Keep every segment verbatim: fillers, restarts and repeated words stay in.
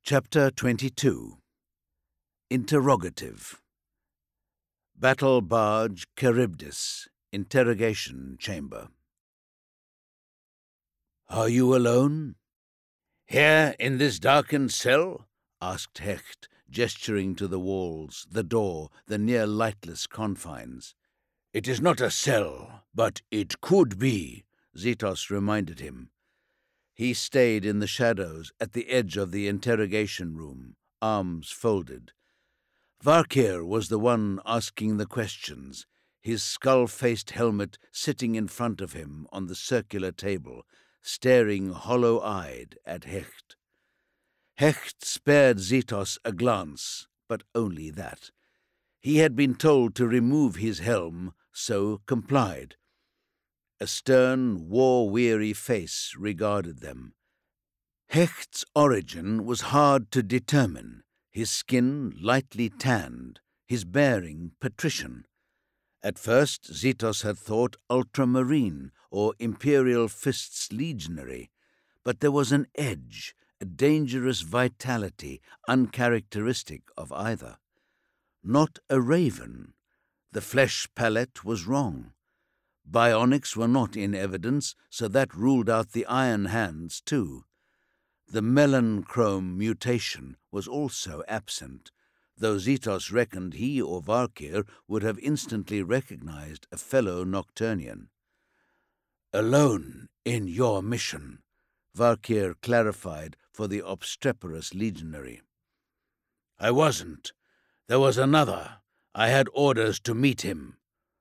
Chapter twenty-two. Interrogative. Battle Barge Charybdis, Interrogation Chamber. "Are you alone?" "Here in this darkened cell?" asked Hecht, gesturing to the walls, the door, the near lightless confines. "It is not a cell, but it could be," Zetos reminded him. He stayed in the shadows at the edge of the interrogation room, arms folded. Varkir was the one asking the questions, his skull-faced helmet sitting in front of him on the circular table, staring hollow-eyed at Hecht. Hecht spared Zetos a glance, but only that. He had been told to remove his helm, so complied. A stern, war-weary face regarded them. Hecht's origin was hard to determine, his skin lightly tanned, his bearing patrician. At first Zetos had thought ultramarine or Imperial Fist's legionary, but there was an edge, a dangerous vitality uncharacteristic of either. Not a raven. The flesh palette was wrong. Bionics were not in evidence, so that ruled out the iron hands too. The melanchrome mutation was also absent, though Zetos reckoned he or Varkir would have instantly recognized a fellow Nocturnian. "Alone in your mission," Varkir clarified for the obstreperous legionary. "I wasn't. There was another. I had orders to meet him."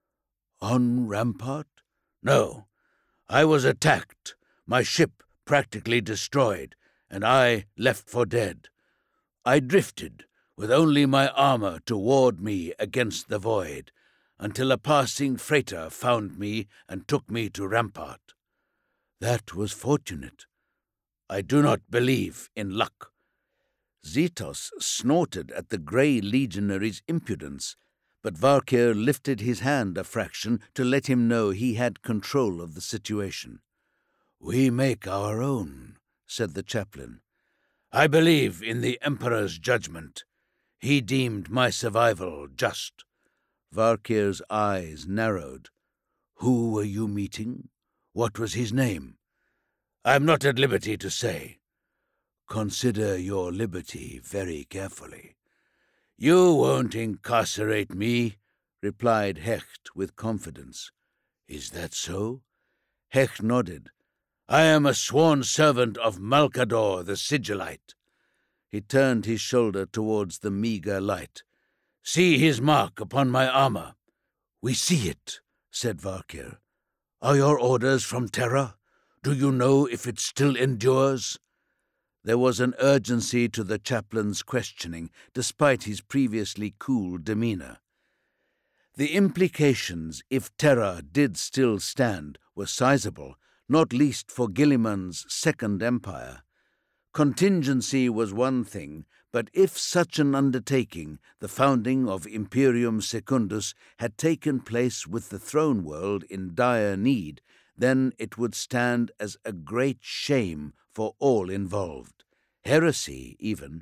"On Rampart?" "No. I was attacked, my ship practically destroyed, and I left for dead. I drifted, with only my armor to ward me against the void, until a passing freighter found me and took me to Rampart." "That was fortunate." "I do not believe in luck." Zetos snorted at the grey legionary's impudence, but Varkir lifted his hand a fraction to let him know he had control of the situation. "We make our own," said the chaplain. "I believe in the Emperor's judgment. He deemed my survival just." Varkir's eyes narrowed. "Who were you meeting? What was his name?" "I am not at liberty to say." "Consider your liberty very carefully." "You won't incarcerate me," replied Hecht with confidence. "Is that so?" Hecht nodded. "I am a sworn servant of Malkador the Sigillite." He turned his shoulder towards the meagre light. "See his mark upon my armor." "We see it," said Varkir. "Are your orders from Terra? Do you know if it still endures?" There was an urgency to the chaplain's questioning, despite his previously cool demeanor. The implications, if Terra did still stand, were sizable, not least for Guilliman's Second Empire. Contingency was one thing, but if such an undertaking, the founding of Imperium Secundus, had taken place with the throne world in dire need, then it would stand as a great shame for all involved. Heresy, even.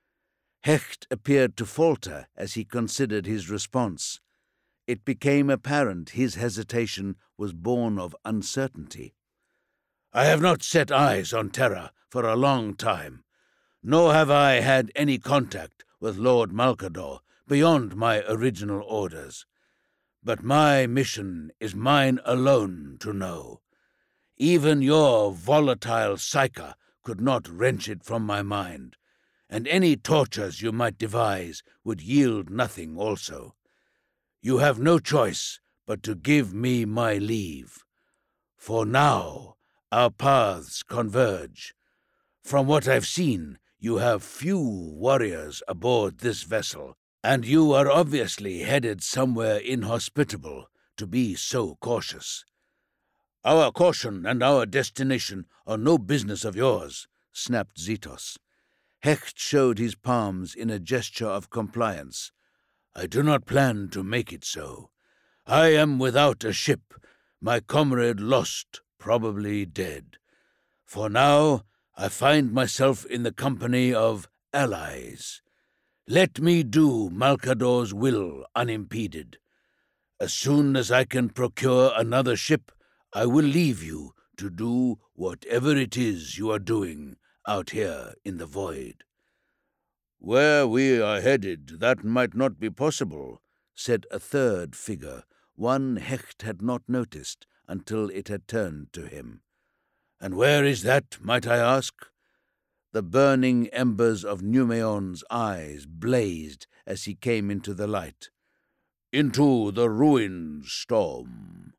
Hecht appeared to falter as he considered his response. It became apparent his hesitation was born of uncertainty. "I have not set eyes on Terra for a long time, nor have I had any contact with Lord Malkador beyond my original orders. But my mission is mine alone to know. Even your volatile psyche could not wrench it from my mind, and any tortures you might devise would yield nothing also. You have no choice but to give me my leave. For now, our paths converge. From what I've seen, you have few warriors aboard this vessel, and you are obviously headed somewhere inhospitable to be so cautious." "Our caution and our destination are no business of yours," snapped Zetos. Hecht showed his palms in a gesture of compliance. "I do not plan to make it so. I am without a ship, my comrade lost, probably dead. For now, I find myself in the company of allies. Let me do Malcador's will unimpeded. As soon as I can procure another ship, I will leave you to do whatever it is you are doing out here in the void." "Where we are headed, that might not be possible," said a third figure, one Hecht had not noticed until it had turned to him. "And where is that, might I ask?" The burning embers of Numeon's eyes blazed as he came into the light. "Into the ruined storm."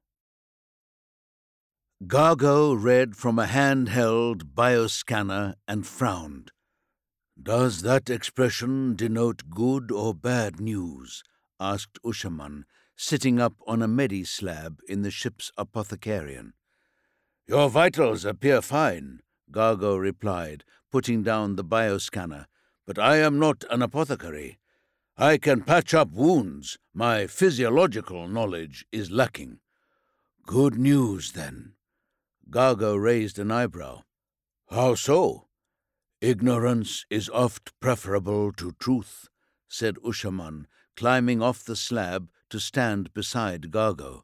Gargo read from a handheld bioscanner and frowned. "Does that expression denote good or bad news?" asked Ushaman, sitting up on a medi-slab in the ship's apothecarian. "Your vitals appear fine," Gargo replied, putting down the bioscanner, "but I am not an apothecary. I can patch up wounds. My physiological knowledge is lacking." "Good news, then." Gargo raised an eyebrow. "How so?" "Ignorance is oft preferable to truth," said Ushaman, climbing off the slab to stand beside Gargo.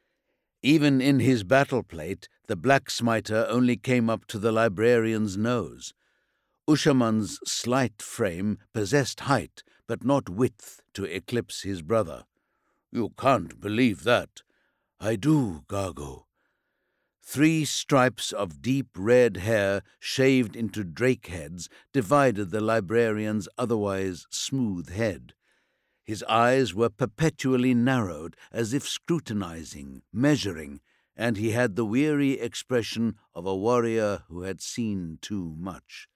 Even in his battle plate, the black smiter only came up to the librarian's nose. Ushaman's slight frame possessed height, but not width to eclipse his brother. "You can't believe that." "I do, Gargo." Three stripes of deep red hair shaved into drake heads divided the librarian's otherwise smooth head. His eyes were perpetually narrowed, as if scrutinizing, measuring, and he had the weary expression of a warrior who had seen too much.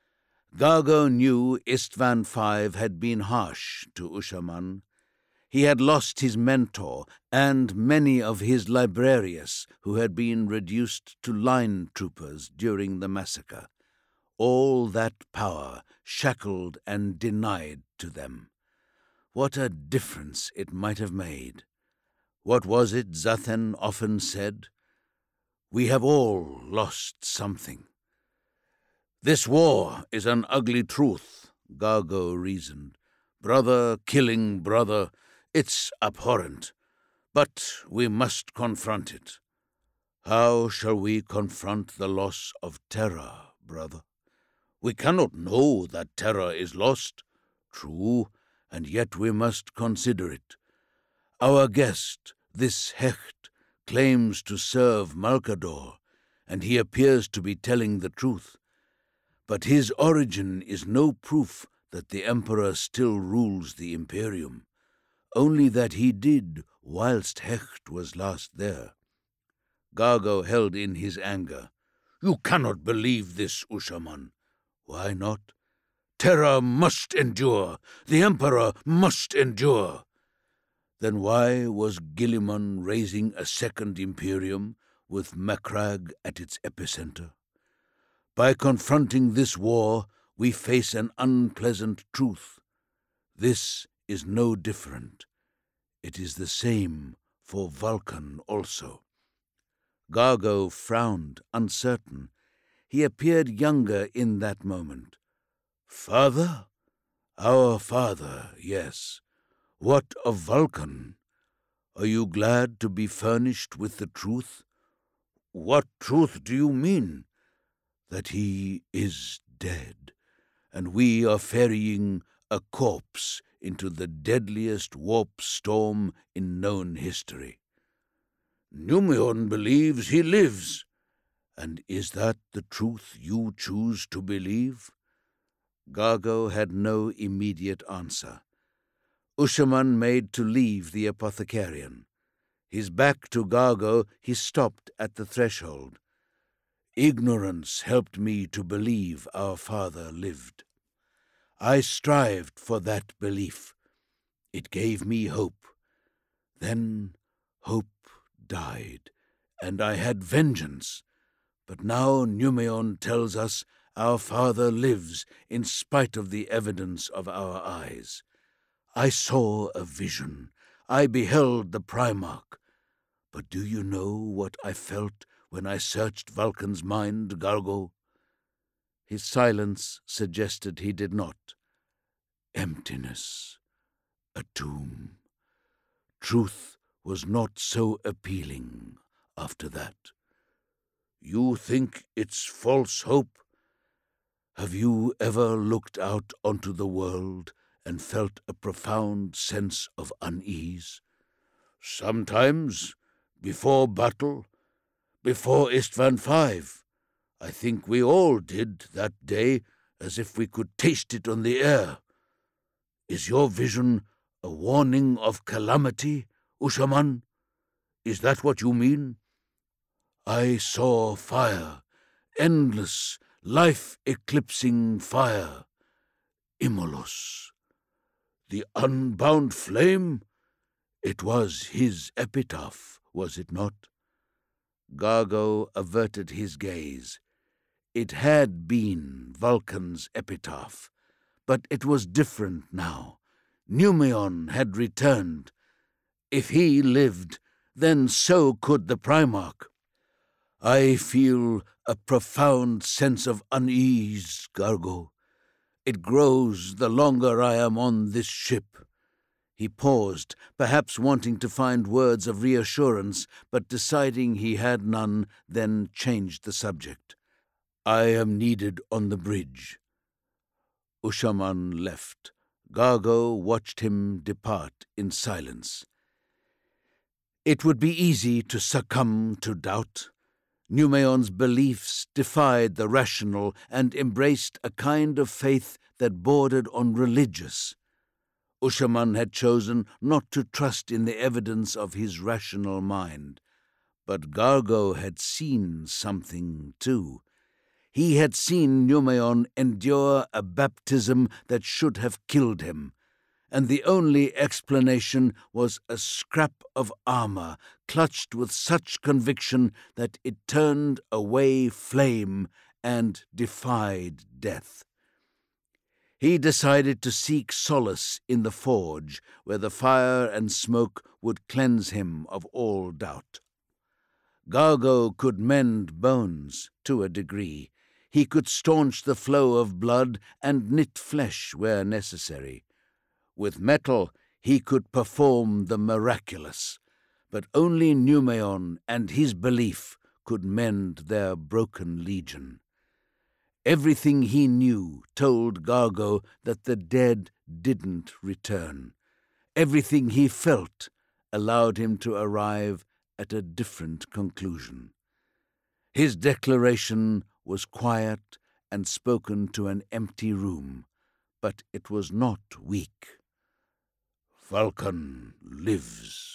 Gargo knew Istvan Five had been harsh to Ushaman. He had lost his mentor and many of his librarius who had been reduced to line troopers during the massacre. All that power shackled and denied to them. What a difference it might have made. What was it Zathen often said? "We have all lost something." "This war is an ugly truth," Gargo reasoned. "Brother killing brother, it's abhorrent. But we must confront it." "How shall we confront the loss of Terra, brother?" "We cannot know that Terra is lost." "True, and yet we must consider it. Our guest, this Hecht, claims to serve Malcador, and he appears to be telling the truth. But his origin is no proof that the Emperor still rules the Imperium, only that he did whilst Hecht was last there." Gargo held in his anger. "You cannot believe this, Ushaman." "Why not?" "Terra must endure. The Emperor must endure." "Then why was Guilliman raising a second Imperium with Macragge at its epicenter? By confronting this war, we face an unpleasant truth. This is no different. It is the same for Vulcan also." Gargo frowned, uncertain. He appeared younger in that moment. "Father? Our father, yes. What of Vulcan? Are you glad to be furnished with the truth?" "What truth do you mean?" "That he is dead, and we are ferrying a corpse into the deadliest warp storm in known history." "Numeon believes he lives." "And is that the truth you choose to believe?" Gargo had no immediate answer. Ushaman made to leave the apothecarian. His back to Gargo, he stopped at the threshold. "Ignorance helped me to believe our father lived. I strived for that belief. It gave me hope. Then hope died, and I had vengeance. But now Numeon tells us our father lives in spite of the evidence of our eyes. I saw a vision. I beheld the Primarch. But do you know what I felt when I searched Vulcan's mind, Gargo?" His silence suggested he did not. Emptiness. A tomb. Truth was not so appealing after that. You think it's false hope? Have you ever looked out onto the world and felt a profound sense of unease? Sometimes, before battle, before Istvan five. I think we all did that day, as if we could taste it on the air. Is your vision a warning of calamity, Ushaman? Is that what you mean? I saw fire, endless, life-eclipsing fire. Immolus. The unbound flame? It was his epitaph, was it not? Gargo averted his gaze. It had been Vulcan's epitaph, but it was different now. Numeon had returned. If he lived, then so could the Primarch. I feel a profound sense of unease, Gargo. It grows the longer I am on this ship. He paused, perhaps wanting to find words of reassurance, but deciding he had none, then changed the subject. I am needed on the bridge. Ushaman left. Gargo watched him depart in silence. It would be easy to succumb to doubt. Numeon's beliefs defied the rational and embraced a kind of faith that bordered on religious. Ushaman had chosen not to trust in the evidence of his rational mind. But Gargo had seen something, too. He had seen Numeon endure a baptism that should have killed him, and the only explanation was a scrap of armor clutched with such conviction that it turned away flame and defied death. He decided to seek solace in the forge, where the fire and smoke would cleanse him of all doubt. Gargo could mend bones to a degree. He could staunch the flow of blood and knit flesh where necessary. With metal, he could perform the miraculous, but only Numeon and his belief could mend their broken legion. Everything he knew told Gargo that the dead didn't return. Everything he felt allowed him to arrive at a different conclusion. His declaration was quiet and spoken to an empty room, but it was not weak. Vulcan lives.